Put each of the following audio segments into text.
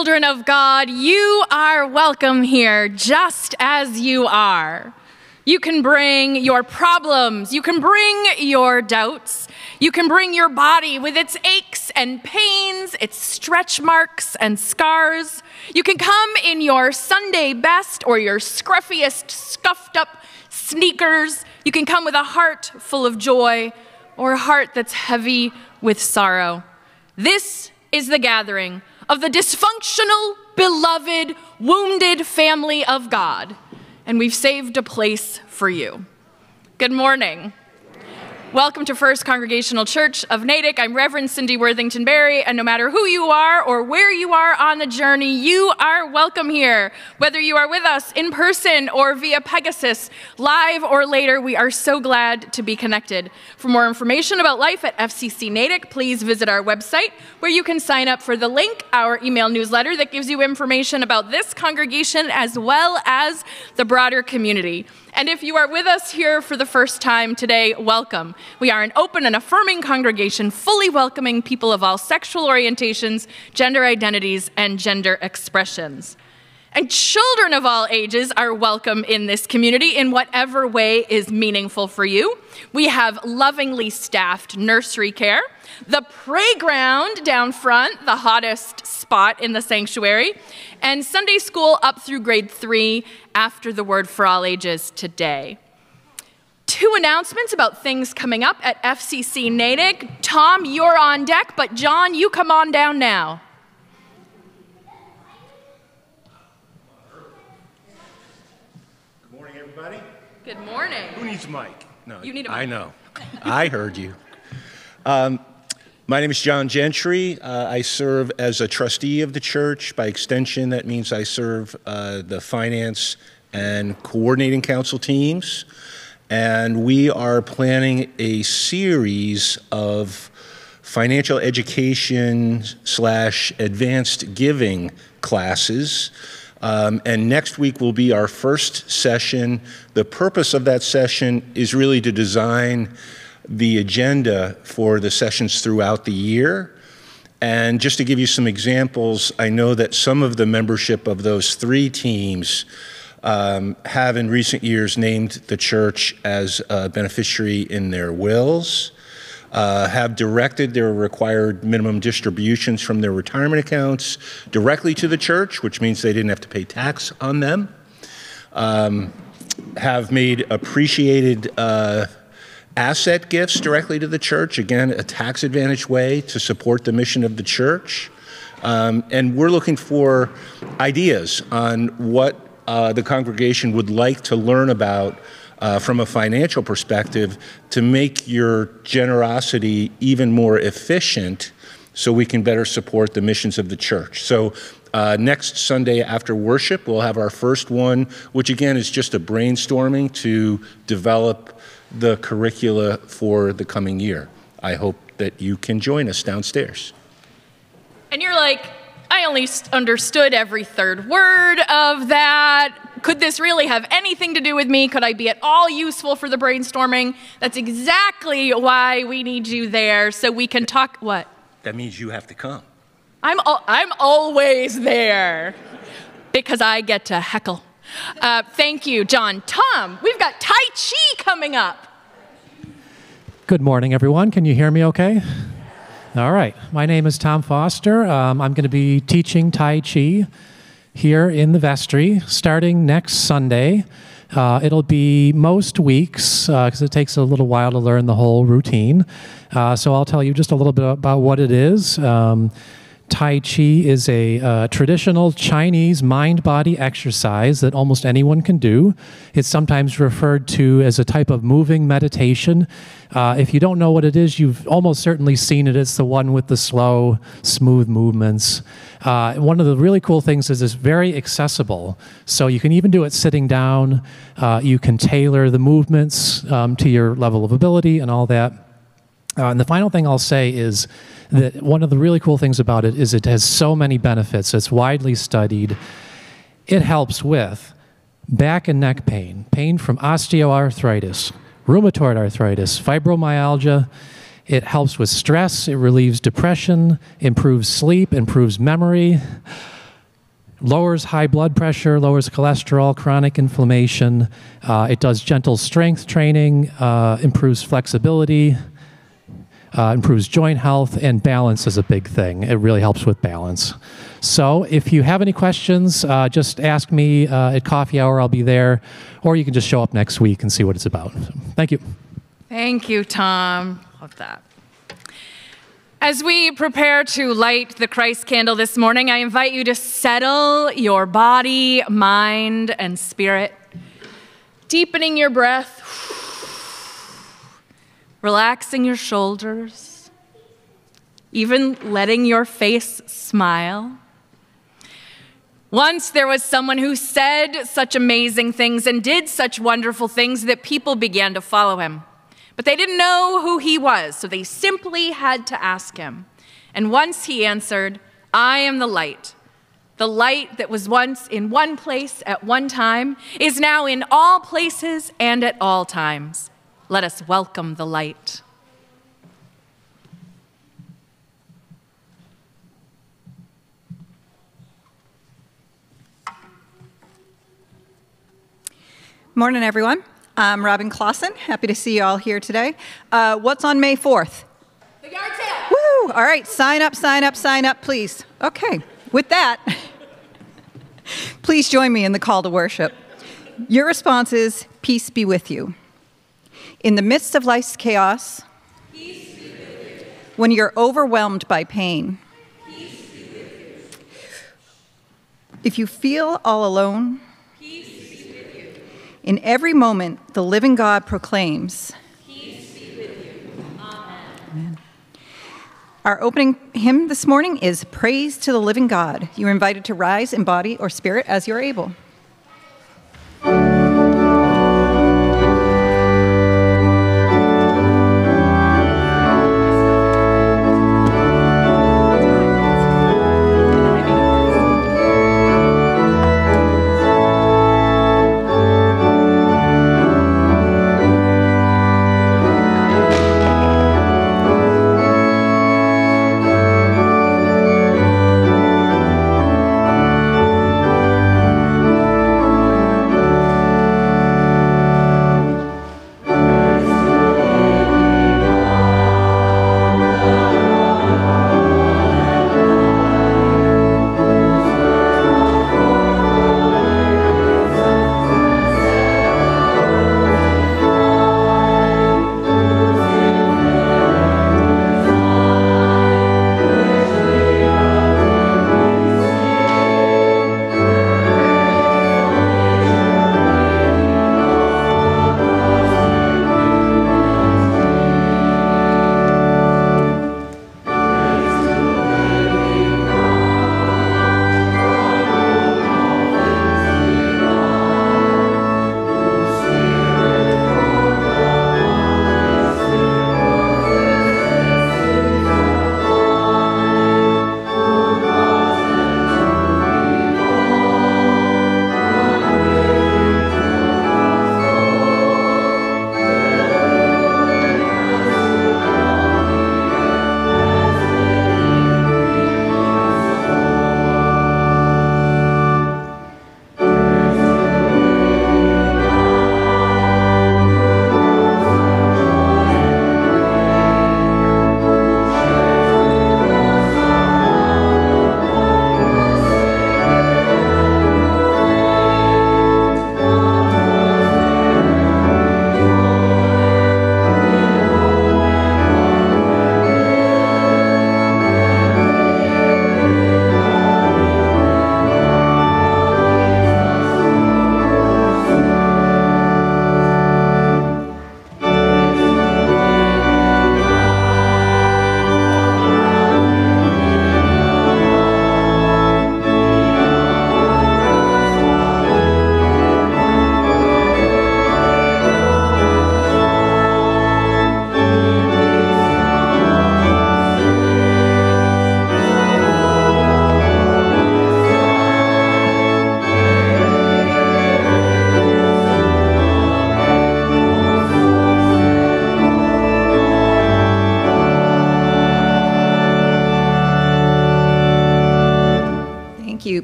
children of God, you are welcome here just as you are. You can bring your problems, you can bring your doubts, you can bring your body with its aches and pains, its stretch marks and scars. You can come in your Sunday best or your scruffiest, scuffed up sneakers. You can come with a heart full of joy or a heart that's heavy with sorrow. This is the gathering of the dysfunctional, beloved, wounded family of God. And we've saved a place for you. Good morning. Welcome to First Congregational Church of Natick. I'm Reverend Cindy Worthington Berry, and no matter who you are or where you are on the journey, you are welcome here. Whether you are with us in person or via Pegasus, live or later, we are so glad to be connected. For more information about life at FCC Natick, please visit our website, where you can sign up for the link, our email newsletter that gives you information about this congregation as well as the broader community. And if you are with us here for the first time today, welcome. We are an open and affirming congregation, fully welcoming people of all sexual orientations, gender identities, and gender expressions. And children of all ages are welcome in this community in whatever way is meaningful for you. We have lovingly staffed nursery care, the playground down front, the hottest spot in the sanctuary, and Sunday school up through grade 3 after the Word for All Ages today. 2 announcements about things coming up at FCC Natick. Tom, you're on deck, but John, you come on down now. Good morning, everybody. Good morning. Who needs a mic? No, you need a mic. I know. I heard you. My name is John Gentry. I serve as a trustee of the church. By extension, that means I serve the finance and coordinating council teams. And we are planning a series of financial education / advanced giving classes. And next week will be our first session. The purpose of that session is really to design the agenda for the sessions throughout the year. And just to give you some examples, I know that some of the membership of those 3 teams have in recent years named the church as a beneficiary in their wills, have directed their required minimum distributions from their retirement accounts directly to the church, which means they didn't have to pay tax on them, have made appreciated asset gifts directly to the church, again, a tax advantage way to support the mission of the church. And we're looking for ideas on what the congregation would like to learn about from a financial perspective to make your generosity even more efficient so we can better support the missions of the church. So next Sunday after worship, we'll have our first one, which again is just a brainstorming to develop the curricula for the coming year. I hope that you can join us downstairs. And you're like, I only understood every third word of that. Could this really have anything to do with me? Could I be at all useful for the brainstorming? That's exactly why we need you there, so we can talk. What? That means you have to come. I'm always there because I get to heckle. Thank you, John. Tom, we've got Tai Chi coming up. Good morning, everyone. Can you hear me okay? All right. My name is Tom Foster. I'm going to be teaching Tai Chi here in the vestry starting next Sunday. It'll be most weeks because it takes a little while to learn the whole routine. So I'll tell you just a little bit about what it is. Tai Chi is a traditional Chinese mind-body exercise that almost anyone can do. It's sometimes referred to as a type of moving meditation. If you don't know what it is, you've almost certainly seen it. It's the one with the slow, smooth movements. One of the really cool things is it's very accessible. So you can even do it sitting down. You can tailor the movements to your level of ability and all that. And the final thing I'll say is that one of the really cool things about it is it has so many benefits. It's widely studied. It helps with back and neck pain, pain from osteoarthritis, rheumatoid arthritis, fibromyalgia. It helps with stress. It relieves depression, improves sleep, improves memory. lowers high blood pressure, lowers cholesterol, chronic inflammation. It does gentle strength training, improves flexibility, improves joint health, and balance is a big thing. It really helps with balance. So if you have any questions, just ask me at coffee hour. I'll be there. Or you can just show up next week and see what it's about. So, thank you. Thank you, Tom. Love that. As we prepare to light the Christ candle this morning, I invite you to settle your body, mind, and spirit, deepening your breath, relaxing your shoulders, even letting your face smile. Once there was someone who said such amazing things and did such wonderful things that people began to follow him. But they didn't know who he was, so they simply had to ask him. And once he answered, "I am the light. The light that was once in one place at one time is now in all places and at all times. Let us welcome the light." Morning, everyone. I'm Robin Clausen. Happy to see you all here today. What's on May 4th? The yard sale. Woo! All right, sign up, please. Okay, with that, please join me in the call to worship. Your response is, "Peace be with you." In the midst of life's chaos, peace be with you. When you're overwhelmed by pain, peace be with you. If you feel all alone, in every moment, the living God proclaims, "Peace be with you." Amen. Our opening hymn this morning is Praise to the Living God. You're invited to rise in body or spirit as you're able.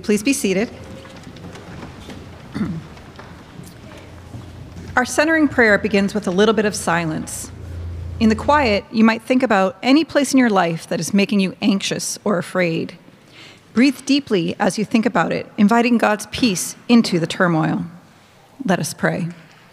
Please be seated. Our centering prayer begins with a little bit of silence. In the quiet, you might think about any place in your life that is making you anxious or afraid. Breathe deeply as you think about it, inviting God's peace into the turmoil. Let us pray.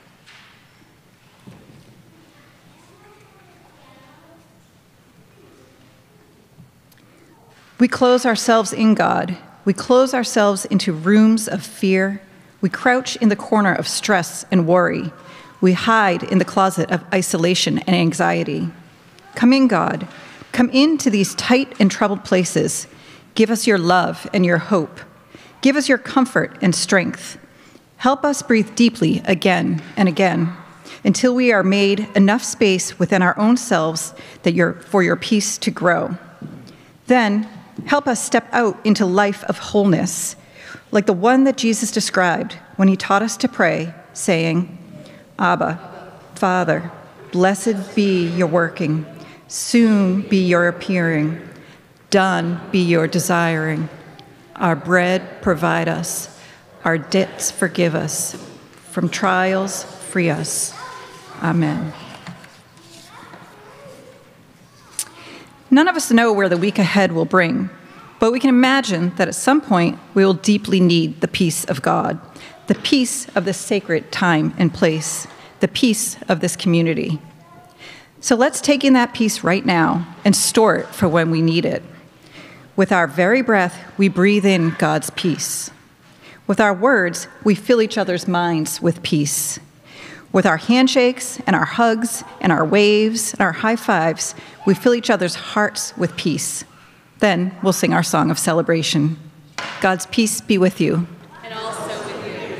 We close ourselves in God. We close ourselves into rooms of fear. We crouch in the corner of stress and worry. We hide in the closet of isolation and anxiety. Come in, God. Come into these tight and troubled places. Give us your love and your hope. Give us your comfort and strength. Help us breathe deeply again and again until we are made enough space within our own selves for your peace to grow. Then help us step out into life of wholeness, like the one that Jesus described when he taught us to pray, saying, Abba, Father, blessed be your working, soon be your appearing, done be your desiring. Our bread provide us, our debts forgive us, from trials free us. Amen. None of us know where the week ahead will bring, but we can imagine that at some point we will deeply need the peace of God, the peace of this sacred time and place, the peace of this community. So let's take in that peace right now and store it for when we need it. With our very breath, we breathe in God's peace. With our words, we fill each other's minds with peace. With our handshakes and our hugs and our waves and our high fives, we fill each other's hearts with peace. Then we'll sing our song of celebration. God's peace be with you. And also with you.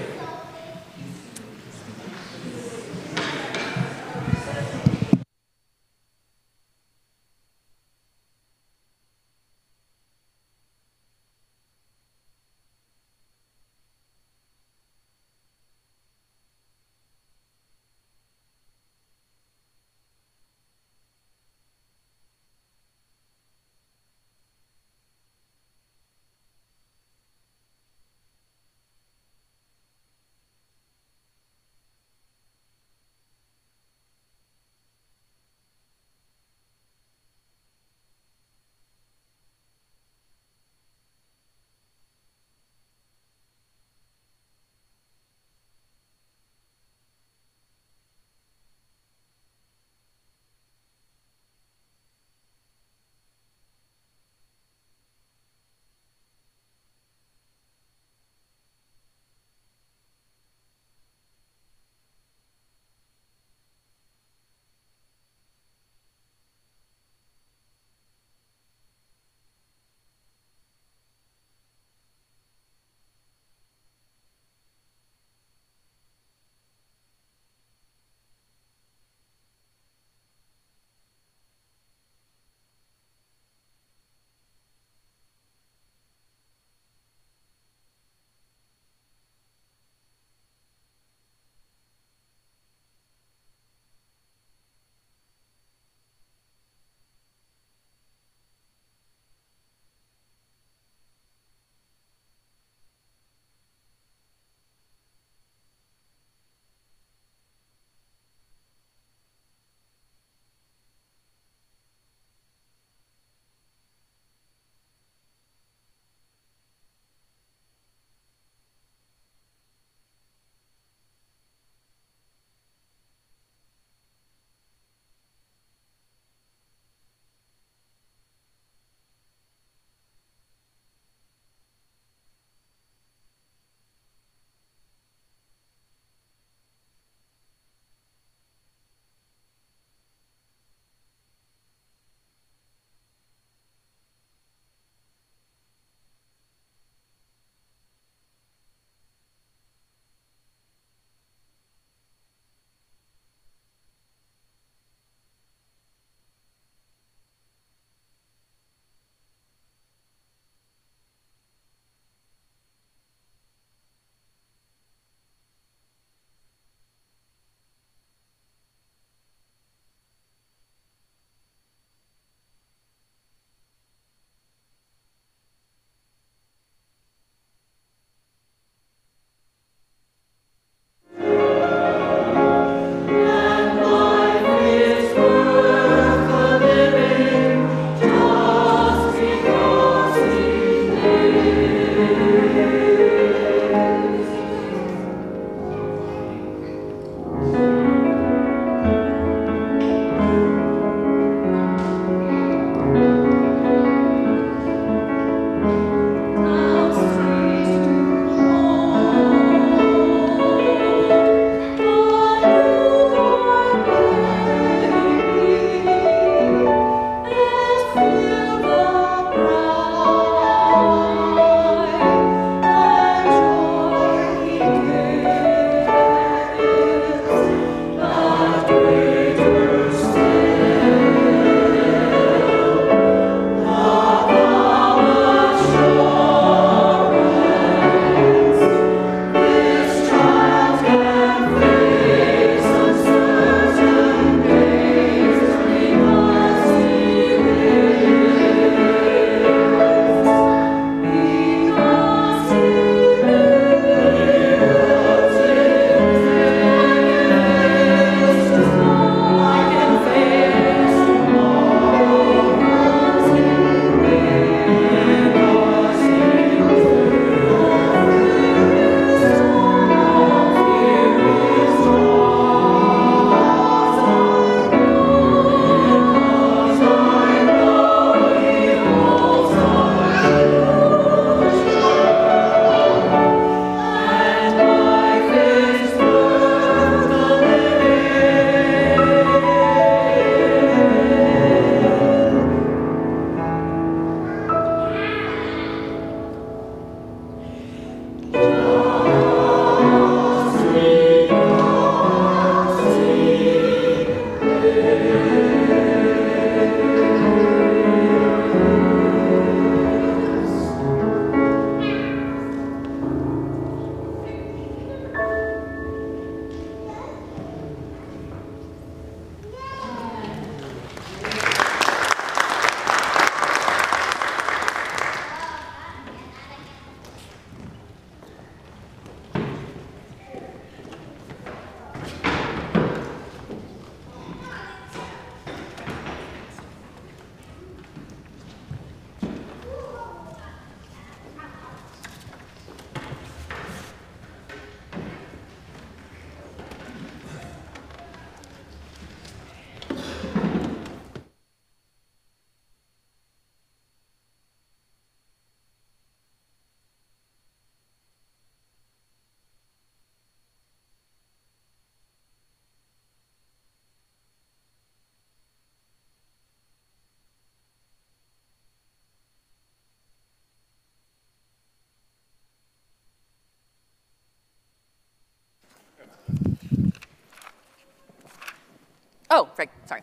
Oh, right, sorry.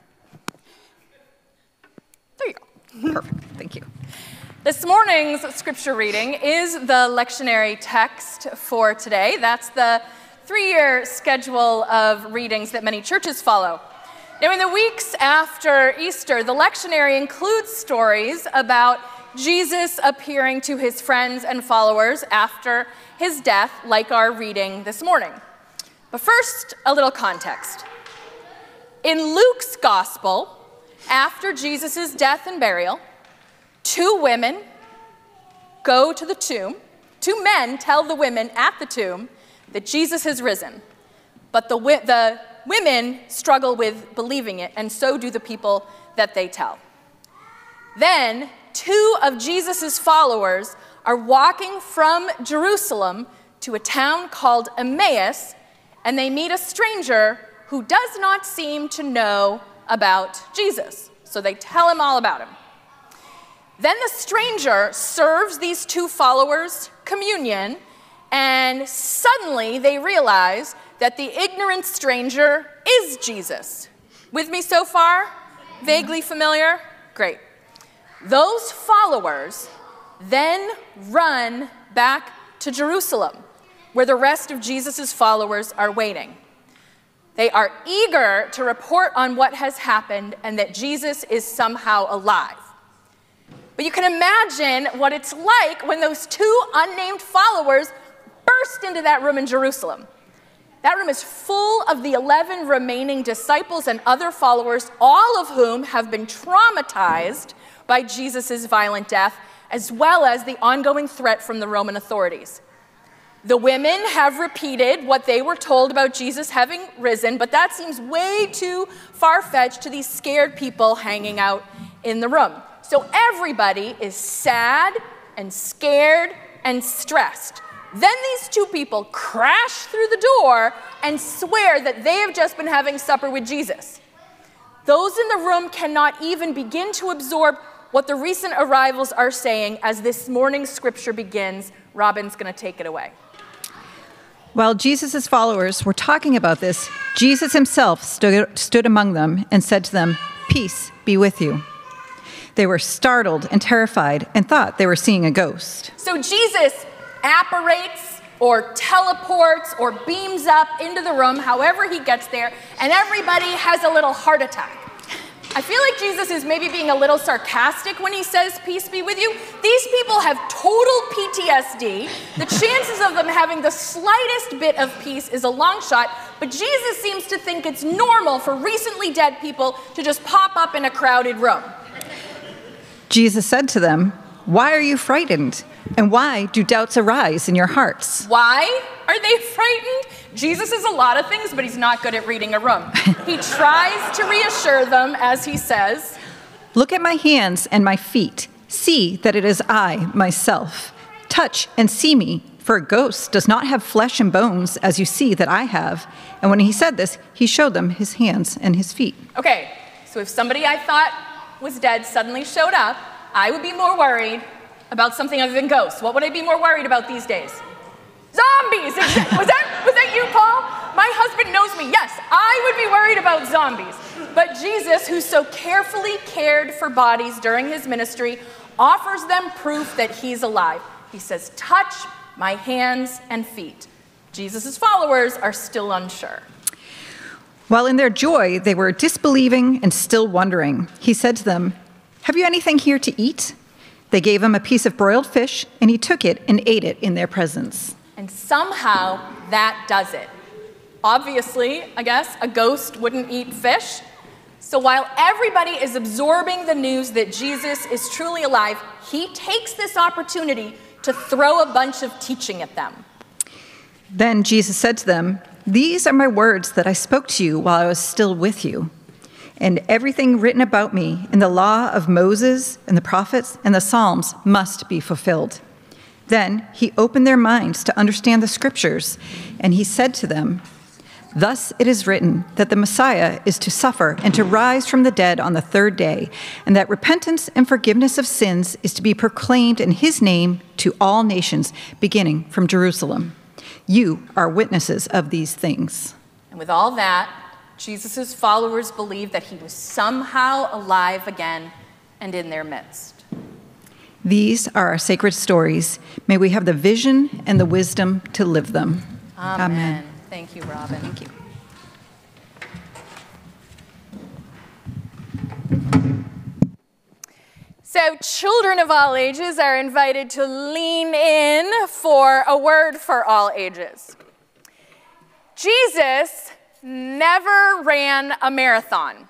There you go. Perfect, thank you. This morning's scripture reading is the lectionary text for today. That's the 3-year schedule of readings that many churches follow. Now, in the weeks after Easter, the lectionary includes stories about Jesus appearing to his friends and followers after his death, like our reading this morning. But first, a little context. In Luke's gospel, after Jesus' death and burial, 2 women go to the tomb. 2 men tell the women at the tomb that Jesus has risen. But the women struggle with believing it, and so do the people that they tell. Then 2 of Jesus' followers are walking from Jerusalem to a town called Emmaus, and they meet a stranger who does not seem to know about Jesus. So they tell him all about him. Then the stranger serves these 2 followers communion, and suddenly they realize that the ignorant stranger is Jesus. With me so far? Vaguely familiar? Great. Those followers then run back to Jerusalem, where the rest of Jesus' followers are waiting. They are eager to report on what has happened and that Jesus is somehow alive. But you can imagine what it's like when those 2 unnamed followers burst into that room in Jerusalem. That room is full of the 11 remaining disciples and other followers, all of whom have been traumatized by Jesus' violent death, as well as the ongoing threat from the Roman authorities. The women have repeated what they were told about Jesus having risen, but that seems way too far-fetched to these scared people hanging out in the room. So everybody is sad and scared and stressed. Then these 2 people crash through the door and swear that they have just been having supper with Jesus. Those in the room cannot even begin to absorb what the recent arrivals are saying as this morning's scripture begins. Robin's going to take it away. While Jesus' followers were talking about this, Jesus himself stood among them and said to them, "Peace be with you." They were startled and terrified and thought they were seeing a ghost. So Jesus apparates or teleports or beams up into the room, however he gets there, and everybody has a little heart attack. I feel like Jesus is maybe being a little sarcastic when he says, "Peace be with you." These people have total PTSD. The chances of them having the slightest bit of peace is a long shot, but Jesus seems to think it's normal for recently dead people to just pop up in a crowded room. Jesus said to them, "Why are you frightened? And why do doubts arise in your hearts?" Why are they frightened? Jesus is a lot of things, but he's not good at reading a room. He tries to reassure them as he says, "Look at my hands and my feet. See that it is I, myself. Touch and see me, for a ghost does not have flesh and bones as you see that I have." And when he said this, he showed them his hands and his feet. Okay, so if somebody I thought was dead suddenly showed up, I would be more worried about something other than ghosts. What would I be more worried about these days? Zombies! Was that you, Paul? My husband knows me. Yes, I would be worried about zombies. But Jesus, who so carefully cared for bodies during his ministry, offers them proof that he's alive. He says, "Touch my hands and feet." Jesus' followers are still unsure. While in their joy, they were disbelieving and still wondering. He said to them, "Have you anything here to eat?" They gave him a piece of broiled fish, and he took it and ate it in their presence. And somehow that does it. Obviously, I guess, a ghost wouldn't eat fish. So while everybody is absorbing the news that Jesus is truly alive, he takes this opportunity to throw a bunch of teaching at them. Then Jesus said to them, "These are my words that I spoke to you while I was still with you. And everything written about me in the law of Moses and the prophets and the Psalms must be fulfilled." Then he opened their minds to understand the scriptures, and he said to them, "Thus it is written that the Messiah is to suffer and to rise from the dead on the 3rd day, and that repentance and forgiveness of sins is to be proclaimed in his name to all nations, beginning from Jerusalem. You are witnesses of these things." And with all that, Jesus' followers believed that he was somehow alive again and in their midst. These are our sacred stories. May we have the vision and the wisdom to live them. Amen. Thank you, Robin. Thank you. So children of all ages are invited to lean in for a word for all ages. Jesus never ran a marathon,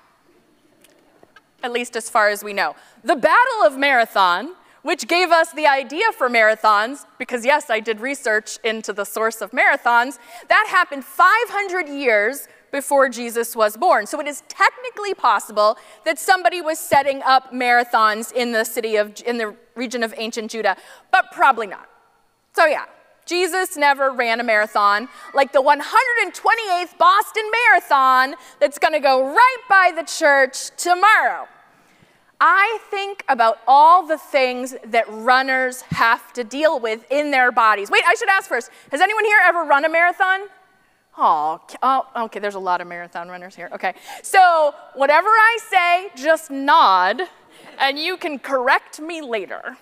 at least as far as we know. The Battle of Marathon, which gave us the idea for marathons, because yes, I did research into the source of marathons, that happened 500 years before Jesus was born. So it is technically possible that somebody was setting up marathons in the region of ancient Judah, but probably not. So yeah, Jesus never ran a marathon like the 128th Boston Marathon that's going to go right by the church tomorrow. I think about all the things that runners have to deal with in their bodies. Wait, I should ask first, has anyone here ever run a marathon? Oh, okay, there's a lot of marathon runners here. Okay, so whatever I say, just nod, and you can correct me later.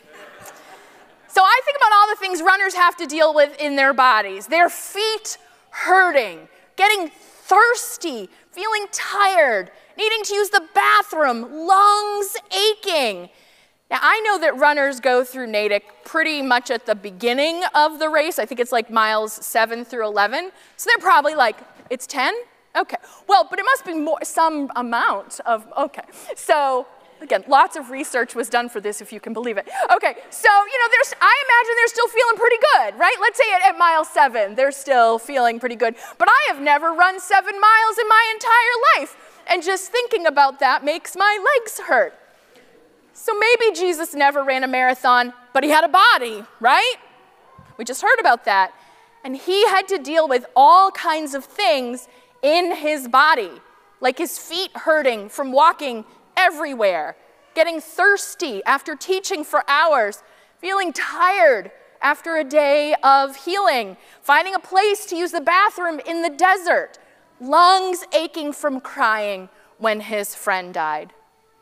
So I think about all the things runners have to deal with in their bodies. Their feet hurting, getting thirsty, feeling tired, needing to use the bathroom, lungs aching. Now, I know that runners go through Natick pretty much at the beginning of the race. I think it's like miles 7 through 11. So they're probably like, it's 10? Okay. Well, but it must be some amount of, okay. So, again, lots of research was done for this, if you can believe it. Okay, so, I imagine they're still feeling pretty good, right? Let's say at mile 7, they're still feeling pretty good. But I have never run 7 miles in my entire life. And just thinking about that makes my legs hurt. So maybe Jesus never ran a marathon, but he had a body, right? We just heard about that. And he had to deal with all kinds of things in his body, like his feet hurting from walking everywhere, getting thirsty after teaching for hours, feeling tired after a day of healing, finding a place to use the bathroom in the desert, lungs aching from crying when his friend died.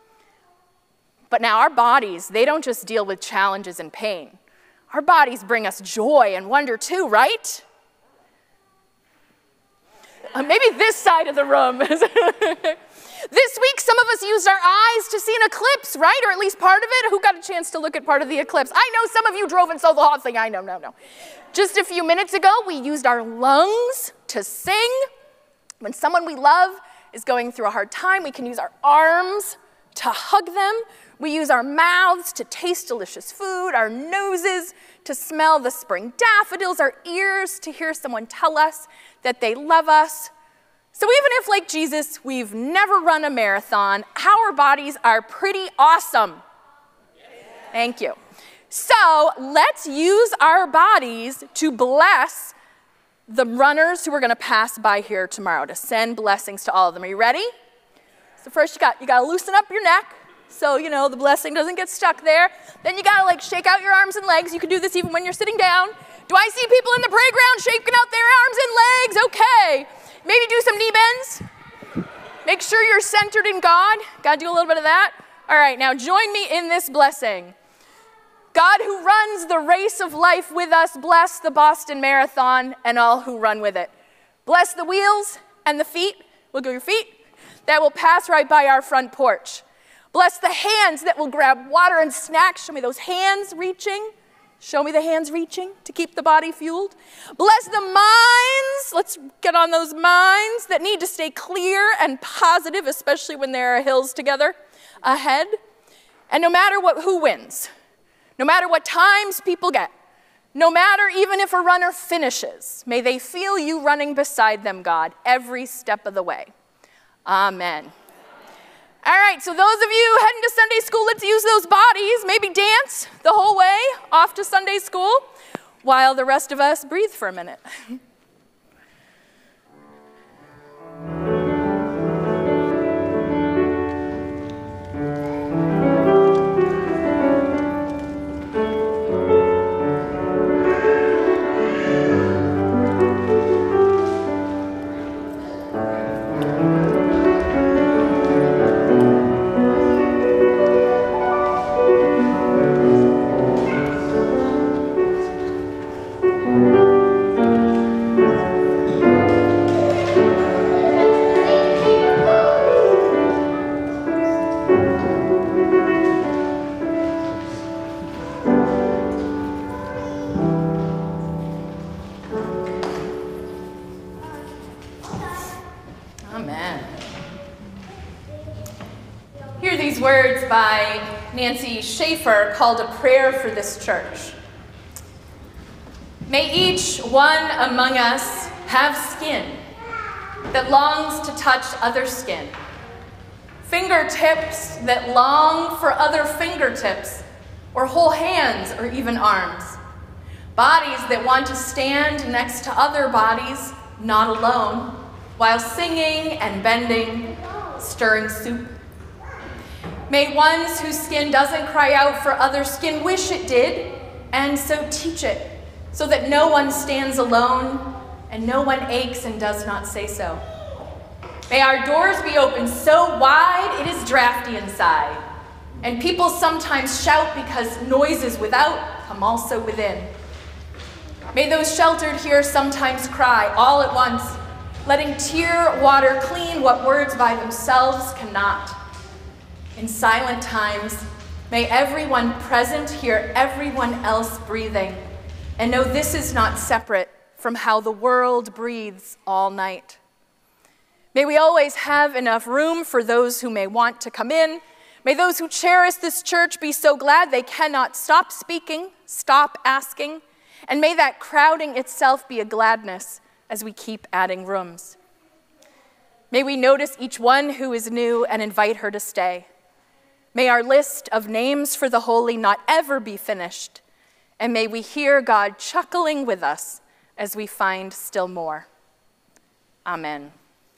But now our bodies, they don't just deal with challenges and pain. Our bodies bring us joy and wonder too, right? Maybe this side of the room. This week, some of us used our eyes to see an eclipse, right? Or at least part of it. Who got a chance to look at part of the eclipse? I know some of you drove and saw the whole thing. I know, no. Just a few minutes ago, we used our lungs to sing. When someone we love is going through a hard time, we can use our arms to hug them. We use our mouths to taste delicious food, our noses to smell the spring daffodils, our ears to hear someone tell us that they love us. So even if, like Jesus, we've never run a marathon, our bodies are pretty awesome. Thank you. So let's use our bodies to bless the runners who are going to pass by here tomorrow, to send blessings to all of them. Are you ready? So first you got to loosen up your neck so, the blessing doesn't get stuck there. Then you got to shake out your arms and legs. You can do this even when you're sitting down. Do I see people in the playground shaking out their arms and legs? Okay. Maybe do some knee bends. Make sure you're centered in God. Got to do a little bit of that. All right, now join me in this blessing. God, who runs the race of life with us, bless the Boston Marathon and all who run with it. Bless the wheels and the feet, look at your feet, that will pass right by our front porch. Bless the hands that will grab water and snacks. Show me those hands reaching. Show me the hands reaching to keep the body fueled. Bless the minds. Let's get on those minds that need to stay clear and positive, especially when there are hills together ahead. And no matter who wins, no matter what times people get, no matter even if a runner finishes, may they feel you running beside them, God, every step of the way. Amen. All right, so those of you heading to Sunday school, let's use those bodies. Maybe dance the whole way off to Sunday school while the rest of us breathe for a minute. Amen. Hear these words by Nancy Schaefer called A Prayer for This Church. May each one among us have skin that longs to touch other skin, fingertips that long for other fingertips, or whole hands or even arms, bodies that want to stand next to other bodies, not alone, while singing and bending, stirring soup. May ones whose skin doesn't cry out for other skin wish it did, and so teach it, so that no one stands alone and no one aches and does not say so. May our doors be open so wide it is drafty inside, and people sometimes shout because noises without come also within. May those sheltered here sometimes cry all at once, letting tear water clean what words by themselves cannot. In silent times, may everyone present hear everyone else breathing and know this is not separate from how the world breathes all night. May we always have enough room for those who may want to come in. May those who cherish this church be so glad they cannot stop speaking, stop asking, and may that crowding itself be a gladness as we keep adding rooms. May we notice each one who is new and invite her to stay. May our list of names for the holy not ever be finished, and may we hear God chuckling with us as we find still more. Amen.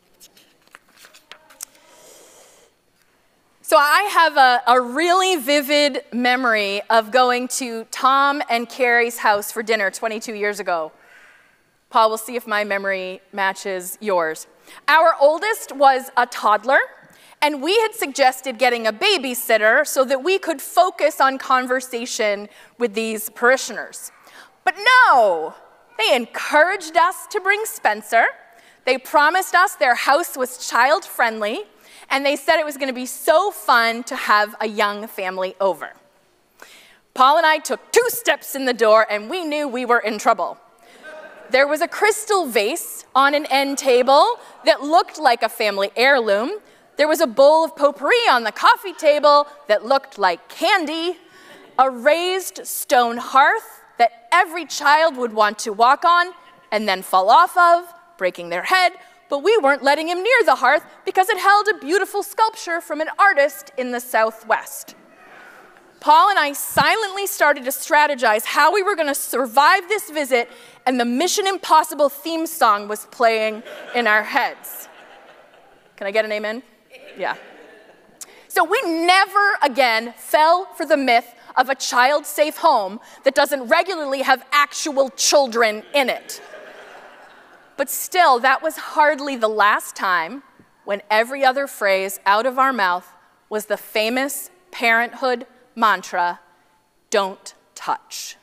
So I have a really vivid memory of going to Tom and Carrie's house for dinner 22 years ago. Paul, we'll see if my memory matches yours. Our oldest was a toddler, and we had suggested getting a babysitter so that we could focus on conversation with these parishioners. But no, they encouraged us to bring Spencer. They promised us their house was child-friendly, and they said it was going to be so fun to have a young family over. Paul and I took 2 steps in the door, and we knew we were in trouble. There was a crystal vase on an end table that looked like a family heirloom. There was a bowl of potpourri on the coffee table that looked like candy, a raised stone hearth that every child would want to walk on and then fall off of, breaking their head, but we weren't letting him near the hearth because it held a beautiful sculpture from an artist in the Southwest. Paul and I silently started to strategize how we were going to survive this visit, and the Mission Impossible theme song was playing in our heads. Can I get an amen? Yeah. So we never again fell for the myth of a child-safe home that doesn't regularly have actual children in it. But still, that was hardly the last time when every other phrase out of our mouth was the famous parenthood mantra, don't touch.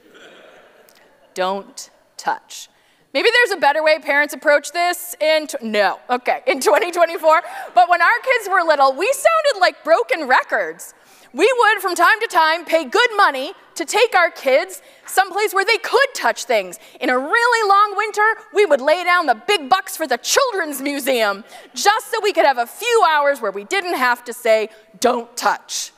Don't touch. Maybe there's a better way parents approach this in 2024. But when our kids were little, we sounded like broken records. We would, from time to time, pay good money to take our kids someplace where they could touch things. In a really long winter, we would lay down the big bucks for the Children's Museum just so we could have a few hours where we didn't have to say, don't touch.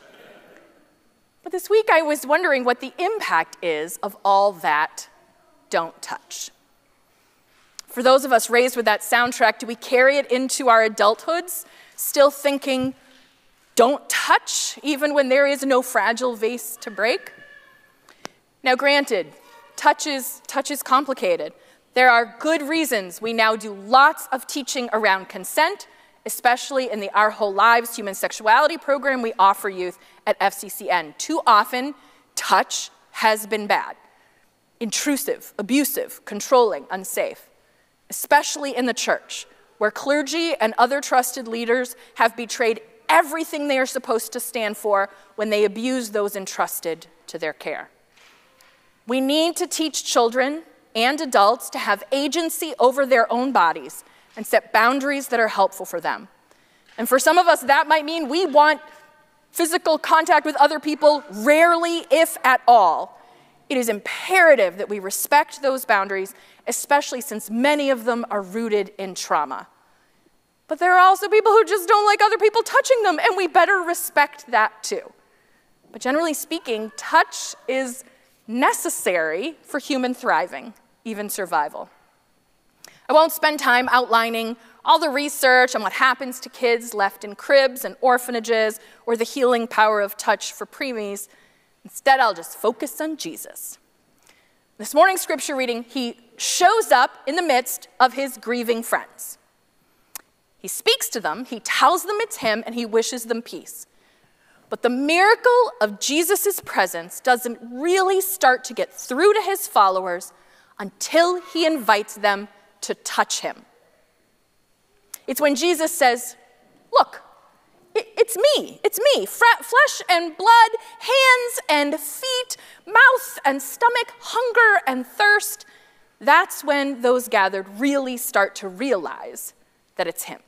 But this week I was wondering what the impact is of all that don't touch. For those of us raised with that soundtrack, do we carry it into our adulthoods, still thinking, don't touch, even when there is no fragile vase to break? Now granted, touch is complicated. There are good reasons we now do lots of teaching around consent, especially in the Our Whole Lives Human Sexuality program we offer youth at FCCN. Too often, touch has been bad, intrusive, abusive, controlling, unsafe, especially in the church, where clergy and other trusted leaders have betrayed everything they are supposed to stand for when they abuse those entrusted to their care. We need to teach children and adults to have agency over their own bodies and set boundaries that are helpful for them. And for some of us, that might mean we want physical contact with other people rarely, if at all. It is imperative that we respect those boundaries, especially since many of them are rooted in trauma. But there are also people who just don't like other people touching them, and we better respect that too. But generally speaking, touch is necessary for human thriving, even survival. I won't spend time outlining all the research on what happens to kids left in cribs and orphanages or the healing power of touch for preemies. Instead, I'll just focus on Jesus. This morning's scripture reading, he shows up in the midst of his grieving friends. He speaks to them, he tells them it's him, and he wishes them peace. But the miracle of Jesus' presence doesn't really start to get through to his followers until he invites them to touch him. It's when Jesus says, look, it's me, flesh and blood, hands and feet, mouth and stomach, hunger and thirst. That's when those gathered really start to realize that it's him.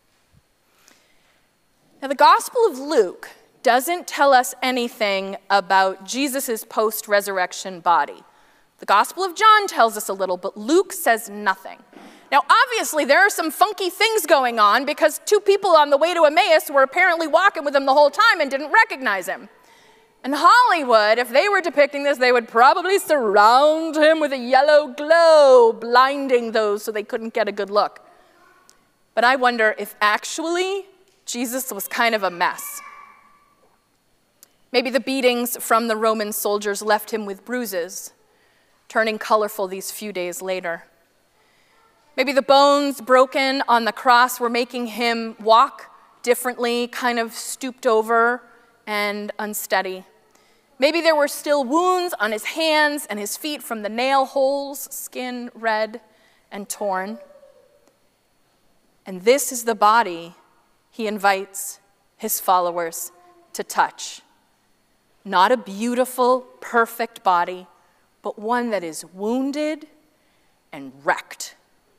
Now, the Gospel of Luke doesn't tell us anything about Jesus' post-resurrection body. The Gospel of John tells us a little, but Luke says nothing. Now, obviously, there are some funky things going on because two people on the way to Emmaus were apparently walking with him the whole time and didn't recognize him. In Hollywood, if they were depicting this, they would probably surround him with a yellow glow, blinding those so they couldn't get a good look. But I wonder if actually Jesus was kind of a mess. Maybe the beatings from the Roman soldiers left him with bruises, turning colorful these few days later. Maybe the bones broken on the cross were making him walk differently, kind of stooped over and unsteady. Maybe there were still wounds on his hands and his feet from the nail holes, skin red and torn. And this is the body he invites his followers to touch. Not a beautiful, perfect body, but one that is wounded and wrecked,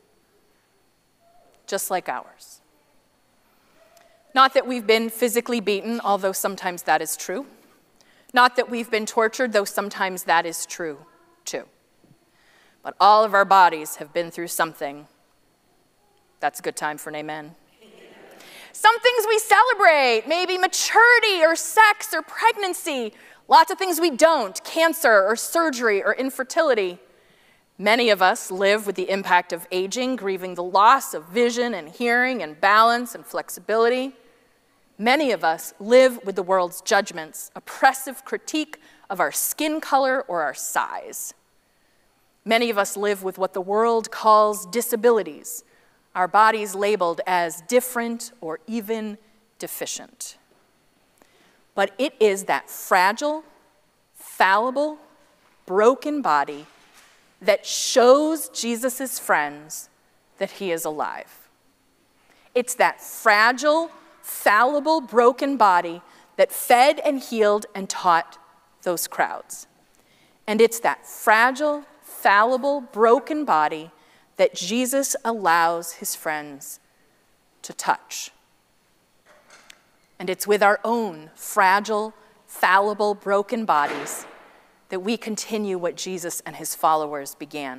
just like ours. Not that we've been physically beaten, although sometimes that is true. Not that we've been tortured, though sometimes that is true too. But all of our bodies have been through something. That's a good time for an amen. Some things we celebrate, maybe maturity or sex or pregnancy. Lots of things we don't, cancer or surgery or infertility. Many of us live with the impact of aging, grieving the loss of vision and hearing and balance and flexibility. Many of us live with the world's judgments, oppressive critique of our skin color or our size. Many of us live with what the world calls disabilities, our bodies labeled as different or even deficient. But it is that fragile, fallible, broken body that shows Jesus' friends that he is alive. It's that fragile, fallible, broken body that fed and healed and taught those crowds. And it's that fragile, fallible, broken body that Jesus allows his friends to touch. And it's with our own fragile, fallible, broken bodies that we continue what Jesus and his followers began.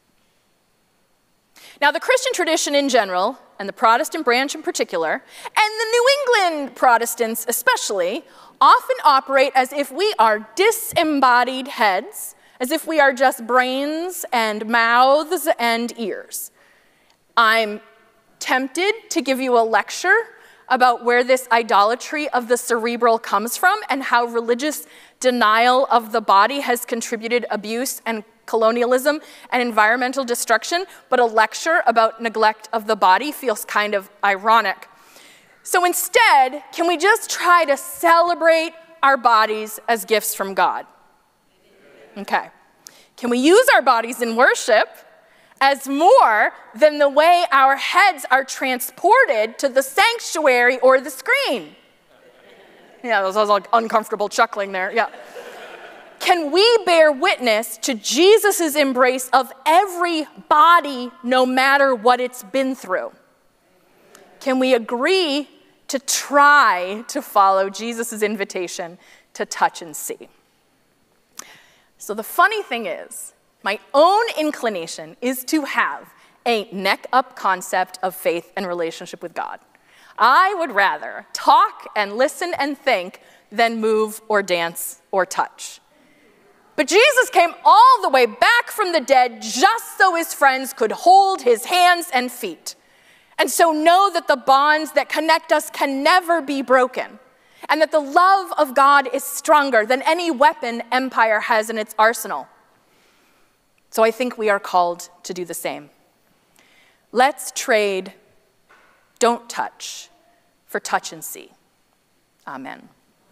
Now, the Christian tradition in general, and the Protestant branch in particular, and the New England Protestants especially, often operate as if we are disembodied heads, as if we are just brains and mouths and ears. I'm tempted to give you a lecture about where this idolatry of the cerebral comes from and how religious denial of the body has contributed abuse and colonialism and environmental destruction, but a lecture about neglect of the body feels kind of ironic. So instead, can we just try to celebrate our bodies as gifts from God? Okay. Can we use our bodies in worship as more than the way our heads are transported to the sanctuary or the screen? Yeah, that was like uncomfortable chuckling there, yeah. Can we bear witness to Jesus' embrace of every body, no matter what it's been through? Can we agree to try to follow Jesus' invitation to touch and see? So the funny thing is, my own inclination is to have a neck-up concept of faith and relationship with God. I would rather talk and listen and think than move or dance or touch. But Jesus came all the way back from the dead just so his friends could hold his hands and feet. And so know that the bonds that connect us can never be broken, and that the love of God is stronger than any weapon empire has in its arsenal. So I think we are called to do the same. Let's trade don't touch for touch and see. Amen.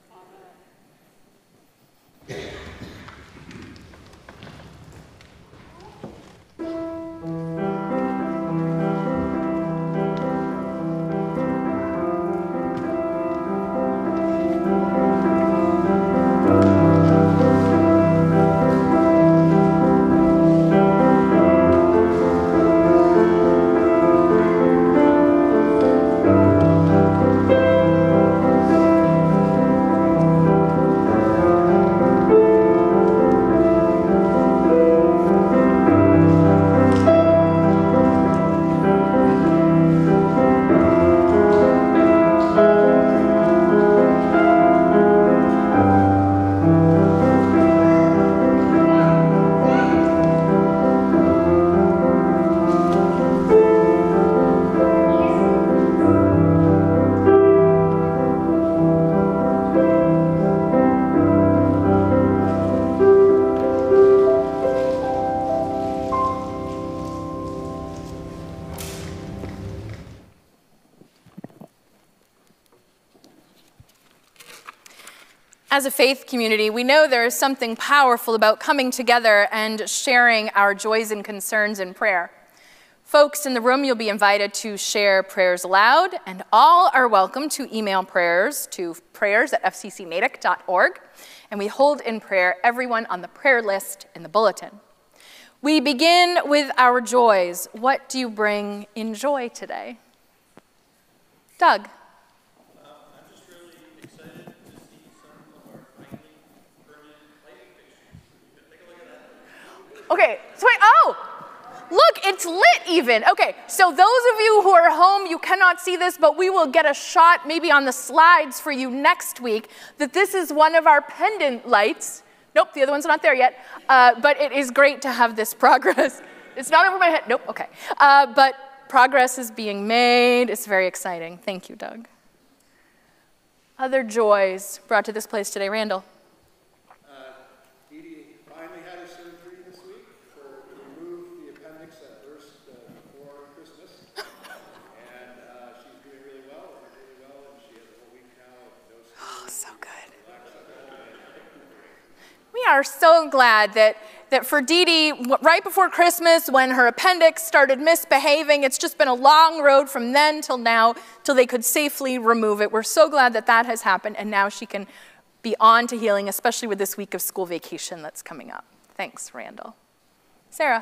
As a faith community, we know there is something powerful about coming together and sharing our joys and concerns in prayer. Folks in the room, you'll be invited to share prayers aloud, and all are welcome to email prayers to prayers@fccnatick.org, and we hold in prayer everyone on the prayer list in the bulletin. We begin with our joys. What do you bring in joy today? Doug. Okay, so wait, oh, look, it's lit even. Okay, so those of you who are home, you cannot see this, but we will get a shot maybe on the slides for you next week that this is one of our pendant lights. Nope, the other one's not there yet, but it is great to have this progress. It's not over my head, nope, okay. But progress is being made. It's very exciting. Thank you, Doug. Other joys brought to this place today, Randall. We are so glad that for Dee Dee, right before Christmas, when her appendix started misbehaving, it's just been a long road from then till now, till they could safely remove it. We're so glad that that has happened, and now she can be on to healing, especially with this week of school vacation that's coming up. Thanks, Randall. Sarah.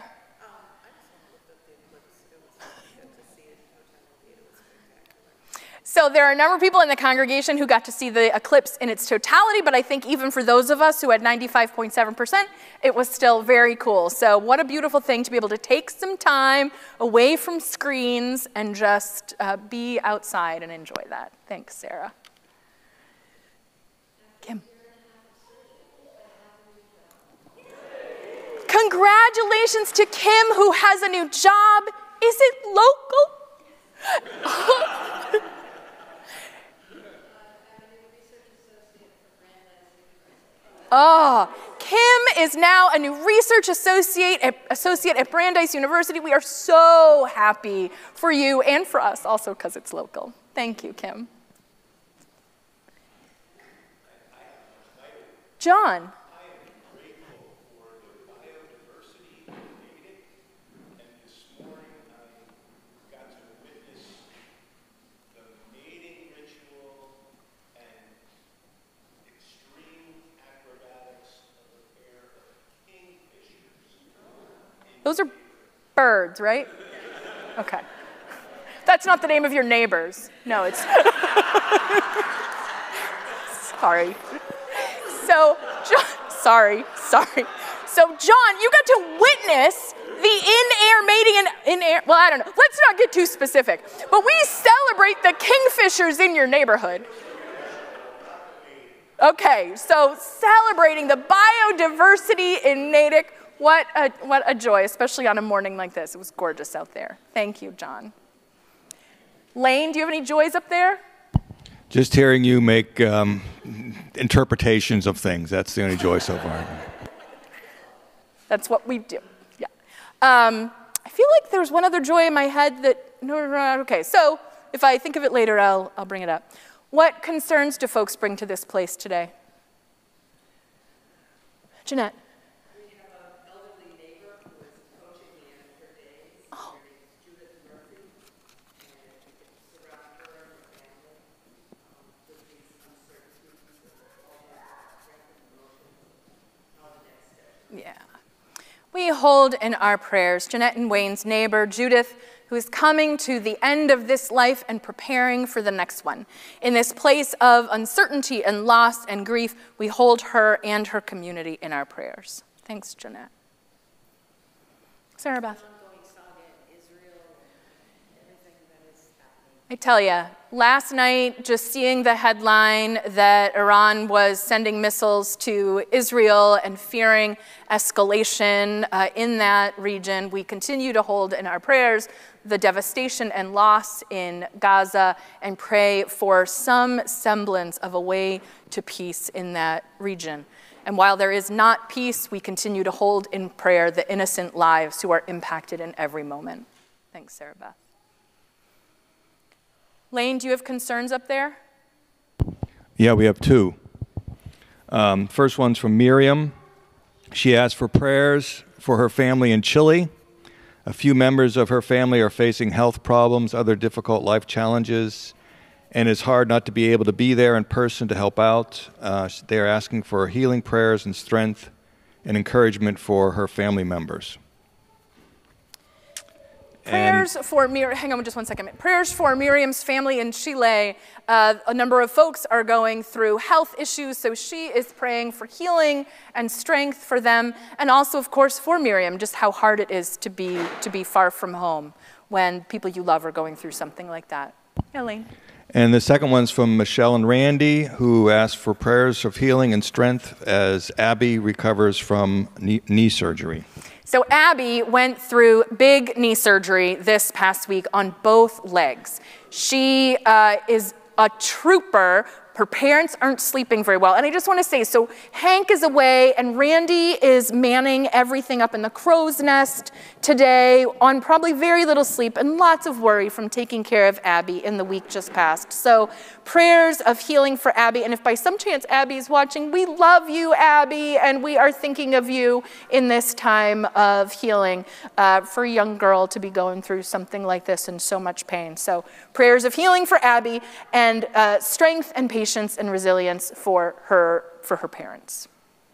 So there are a number of people in the congregation who got to see the eclipse in its totality, but I think even for those of us who had 95.7%, it was still very cool. So what a beautiful thing to be able to take some time away from screens and just be outside and enjoy that. Thanks, Sarah. Kim. Congratulations to Kim, who has a new job. Is it local? Oh, Kim is now a new research associate at Brandeis University. We are so happy for you and for us, also because it's local. Thank you, Kim. John. Those are birds, right? Okay. That's not the name of your neighbors. No, it's... Sorry. So, John, sorry. So, John, you got to witness in-air mating and in-air, well, I don't know. Let's not get too specific. But we celebrate the kingfishers in your neighborhood. Okay, so celebrating the biodiversity in Natick. What a joy, especially on a morning like this. It was gorgeous out there. Thank you, John. Lane, do you have any joys up there? Just hearing you make interpretations of things. That's the only joy so far. That's what we do, yeah. I feel like there's one other joy in my head that, no, okay, so if I think of it later, I'll bring it up. What concerns do folks bring to this place today? Jeanette. We have an elderly neighbor who is coaching the end of her days. Oh. Her name is Judith Murphy, and we surround her and her family with these uncertainties of all the strength and emotions, all the next steps. Yeah. We hold in our prayers Jeanette and Wayne's neighbor, Judith, who is coming to the end of this life and preparing for the next one. In this place of uncertainty and loss and grief, we hold her and her community in our prayers. Thanks, Jeanette. Sarah Beth. I tell you, last night, just seeing the headline that Iran was sending missiles to Israel and fearing escalation in that region, we continue to hold in our prayers the devastation and loss in Gaza and pray for some semblance of a way to peace in that region. And while there is not peace, we continue to hold in prayer the innocent lives who are impacted in every moment. Thanks, Sarah Beth. Lane, do you have concerns up there? Yeah, we have two. First one's from Miriam. She asked for prayers for her family in Chile. A few members of her family are facing health problems, other difficult life challenges, and it's hard not to be able to be there in person to help out. They are asking for healing prayers and strength and encouragement for her family members. Prayers for Miriam, hang on just one second. Prayers for Miriam's family in Chile. A number of folks are going through health issues, so she is praying for healing and strength for them, and also, of course, for Miriam, just how hard it is to be far from home when people you love are going through something like that. Elaine. And the second one's from Michelle and Randy, who asked for prayers of healing and strength as Abby recovers from knee surgery. So Abby went through big knee surgery this past week on both legs. She is a trooper. Her parents aren't sleeping very well. And I just want to say, so Hank is away and Randy is manning everything up in the crow's nest today on probably very little sleep and lots of worry from taking care of Abby in the week just past. So prayers of healing for Abby. And if by some chance Abby's watching, we love you, Abby, and we are thinking of you in this time of healing for a young girl to be going through something like this and so much pain. So prayers of healing for Abby and strength and patience and resilience for her parents.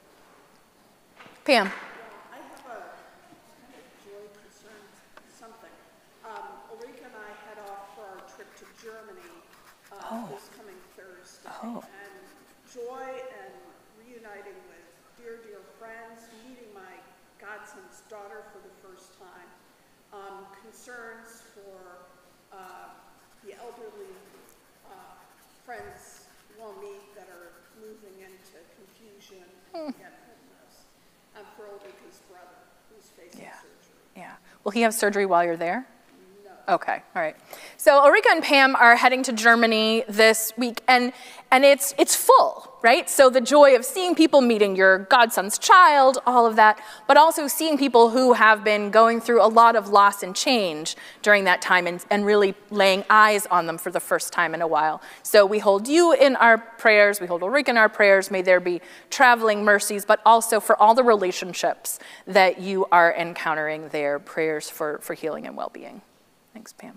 Pam. I have a kind of joy concern something. Ulrika and I head off for our trip to Germany this coming Thursday. And joy and reuniting with dear, dear friends, meeting my godson's daughter for the first time. Concerns for the elderly friends we'll meet that are moving into confusion and get homeless. And for Ulrika's brother, who's facing surgery. Yeah. Will he have surgery while you're there? No. Okay, all right. So Ulrika and Pam are heading to Germany this week, and it's full, right? So the joy of seeing people, meeting your godson's child, all of that, but also seeing people who have been going through a lot of loss and change during that time and really laying eyes on them for the first time in a while. So we hold you in our prayers, we hold Ulrika in our prayers, may there be traveling mercies, but also for all the relationships that you are encountering there, prayers for healing and well-being. Thanks, Pam.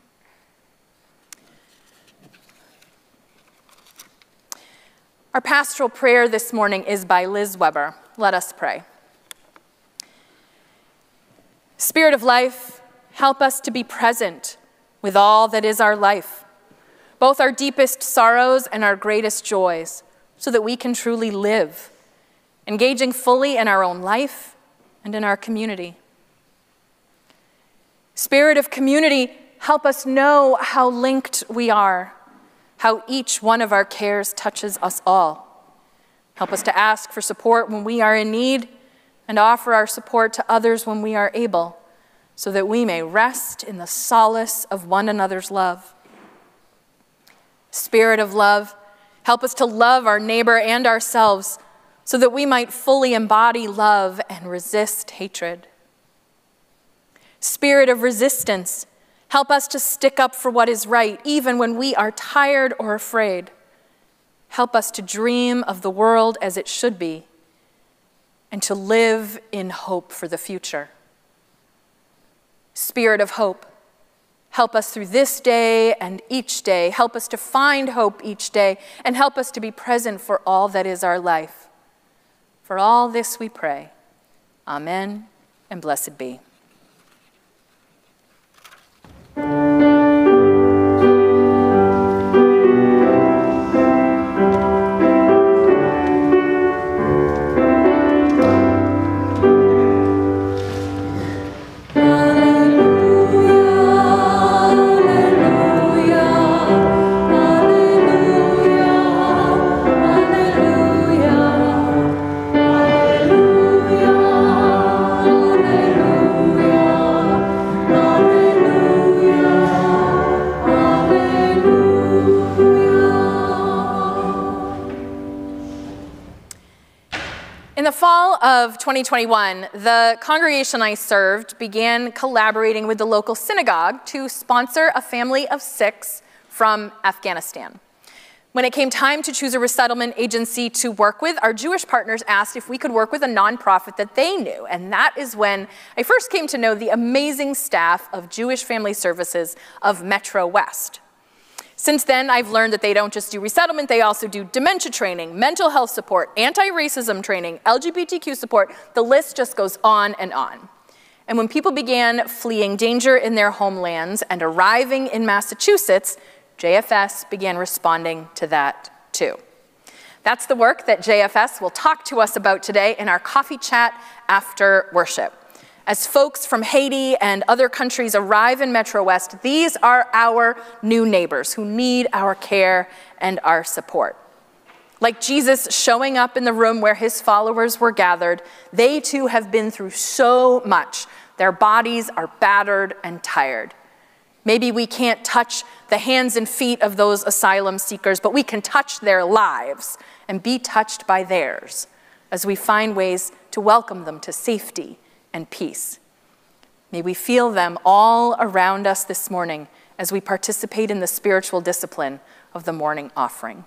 Our pastoral prayer this morning is by Liz Weber. Let us pray. Spirit of life, help us to be present with all that is our life, both our deepest sorrows and our greatest joys, so that we can truly live, engaging fully in our own life and in our community. Spirit of community, help us know how linked we are, how each one of our cares touches us all. Help us to ask for support when we are in need and offer our support to others when we are able, so that we may rest in the solace of one another's love. Spirit of love, help us to love our neighbor and ourselves so that we might fully embody love and resist hatred. Spirit of resistance, help us to stick up for what is right, even when we are tired or afraid. Help us to dream of the world as it should be and to live in hope for the future. Spirit of hope, help us through this day and each day. Help us to find hope each day and help us to be present for all that is our life. For all this we pray. Amen, and blessed be. In the fall of 2021, the congregation I served began collaborating with the local synagogue to sponsor a family of 6 from Afghanistan. When it came time to choose a resettlement agency to work with, our Jewish partners asked if we could work with a nonprofit that they knew, and that is when I first came to know the amazing staff of Jewish Family Services of Metro West. Since then, I've learned that they don't just do resettlement, they also do dementia training, mental health support, anti-racism training, LGBTQ support. The list just goes on and on. And when people began fleeing danger in their homelands and arriving in Massachusetts, JFS began responding to that too. That's the work that JFS will talk to us about today in our coffee chat after worship. As folks from Haiti and other countries arrive in Metro West, these are our new neighbors who need our care and our support. Like Jesus showing up in the room where his followers were gathered, they too have been through so much. Their bodies are battered and tired. Maybe we can't touch the hands and feet of those asylum seekers, but we can touch their lives and be touched by theirs as we find ways to welcome them to safety and peace. May we feel them all around us this morning as we participate in the spiritual discipline of the morning offering.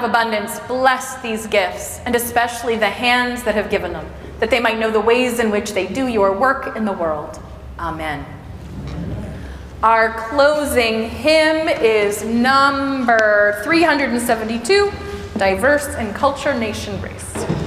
abundance, bless these gifts, and especially the hands that have given them, that they might know the ways in which they do your work in the world. Amen. Our closing hymn is number 372, Diverse in Culture, Nation, Race.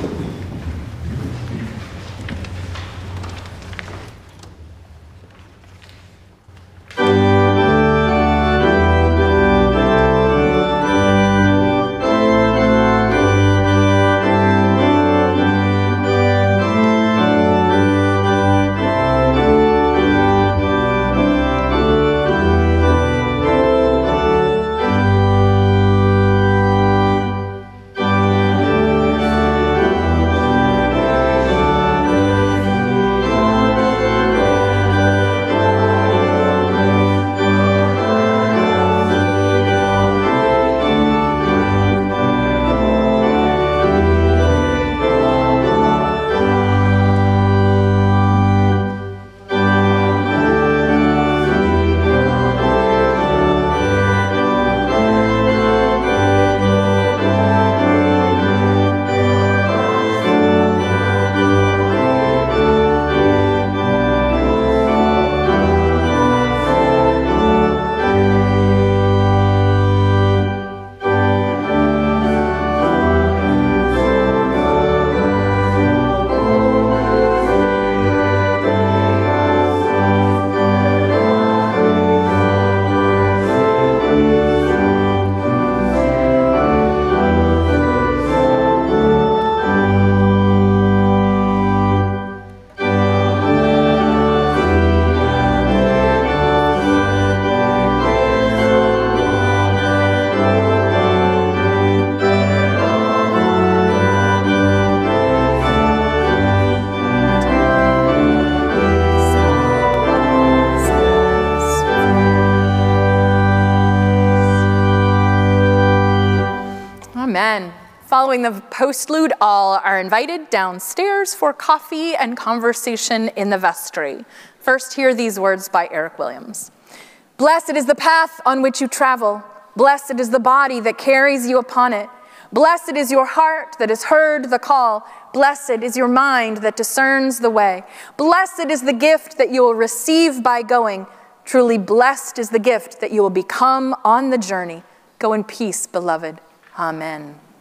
Amen. Following the postlude, all are invited downstairs for coffee and conversation in the vestry. First, hear these words by Eric Williams. Blessed is the path on which you travel. Blessed is the body that carries you upon it. Blessed is your heart that has heard the call. Blessed is your mind that discerns the way. Blessed is the gift that you will receive by going. Truly blessed is the gift that you will become on the journey. Go in peace, beloved. Amen.